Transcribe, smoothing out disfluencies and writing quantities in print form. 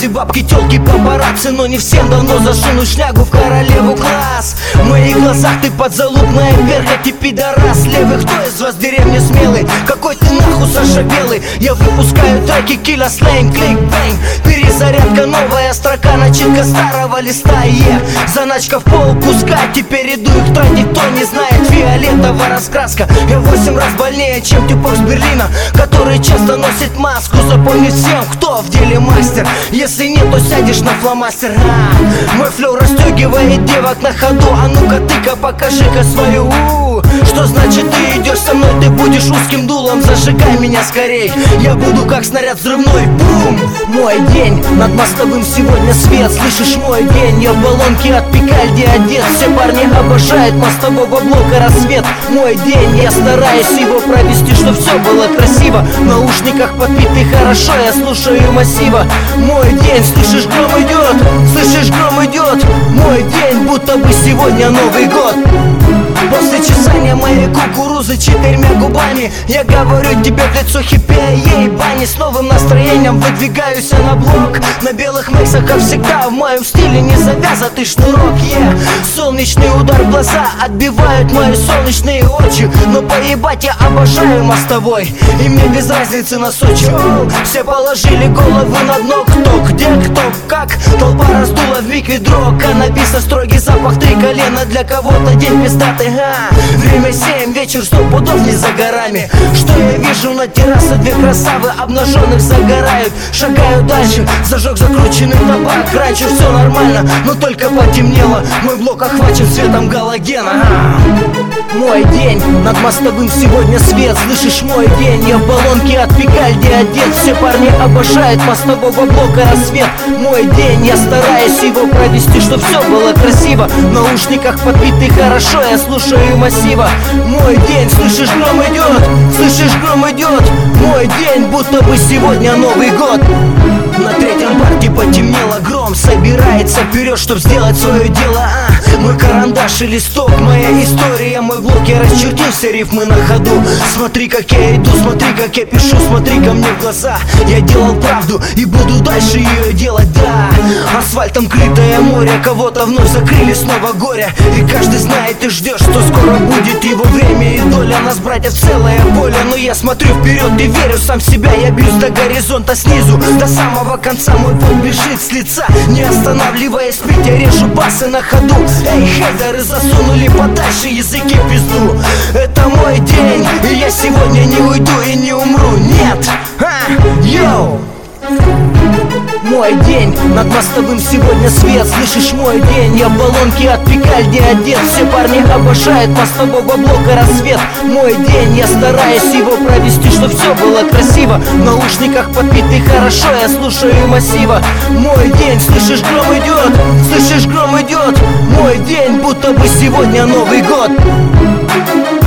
Все бабки, тёлки, папарацци, но не всем давно засунуть шнягу в королеву класс. В моих глазах ты подзалупная перка, ты пидорас левый. Кто из вас в деревне смелый? Какой ты нахуй, Саша Белый? Я выпускаю треки, килля, слэнг, клик, бэнг. Перезарядка, новая строка, начинка старого листа, заначка в пол куска, теперь иду их тратить. Кто не знает, фиолетовая раскраска. Я 8 раз больнее, чем типок с Берлина, который часто носит маску. Запомни всем, кто в деле мастер. Если нет, то сядешь на фломастер. Мой флоу расстегивает девок на ходу. А ну-ка ты-ка покажи-ка свою. Что значит ты идешь со мной? Ты будешь узким дулом, зажигай меня скорей. Я буду как снаряд взрывной, бум! Мой день, над мостовым сегодня свет. Слышишь, мой день, я в баллонке от Пикальди одет. Все парни обожают мостового блока рассвет. Мой день, я стараюсь его провести, чтоб все было красиво. В наушниках подпитый хорошо, я слушаю массива. Мой день, слышишь, гром идет, слышишь, гром идет. Мой день, будто бы сегодня Новый год. После чесания моей кукурузы 4 губами я говорю тебе в лицо хиппея, ей бани. С новым настроением выдвигаюсь на блок. На белых мексах, как всегда, в моем стиле не завязатый шнурок, Солнечный удар в глаза отбивают мои солнечные очи. Но поебать я обожаю мостовой, и мне без разницы на Сочи. Все положили головы на дно, кто где, кто как. Толпа раздула вмиг ведро каннабиса, строгий запах, 3 колена. Для кого-то день пиздатый, Время 7, вечер, 100 пудов не за горами. Что я вижу на террасе? 2 красавы обнаженных загорают. Шагаю дальше, зажег закрученный табак. Раньше все нормально, но только потемнело. Мой блок охвачен светом галогена. Мой день, над мостовым сегодня свет. Слышишь, мой день, я в баллонке от Пикальди одет. Все парни обожают мостового блока рассвет. Мой день, я стараюсь его провести, чтоб все было красиво. В наушниках подбитый хорошо, я слушаю массива. Мой день, слышишь, гром идет, слышишь, гром идет. Мой день, будто бы сегодня Новый год. На 3-м парке потемнело, гром собирается вперед, чтоб сделать свое дело. Мой карандаш и листок, моя история, мой блок, я расчертил все рифмы на ходу. Смотри, как я иду, смотри, как я пишу, смотри ко мне в глаза. Я делал правду и буду дальше ее делать, да. Асфальтом крытое море, кого-то вновь закрыли, снова горе. И каждый знает и ждет, что скоро будет его время и доля. Нас, братьев, целое поле, но я смотрю вперед и верю сам в себя. Я бьюсь до горизонта снизу, до самого конца мой пот бежит с лица. Не останавливаясь пить, я режу басы на ходу. Эй, хейтеры засунули подальше языки в пизду. Это мой день, и я сегодня не уйду и не умру, нет. Йоу! Мой день, над мостовым сегодня свет. Слышишь, мой день, я в баллонке от Пикальди одет. Все парни обожают мостового блока рассвет. Мой день, я стараюсь его провести, чтоб все было красиво. В наушниках подпитый хорошо, я слушаю массива. Мой день, слышишь, гром идет, слышишь, гром идет. Мой день, будто бы сегодня Новый год.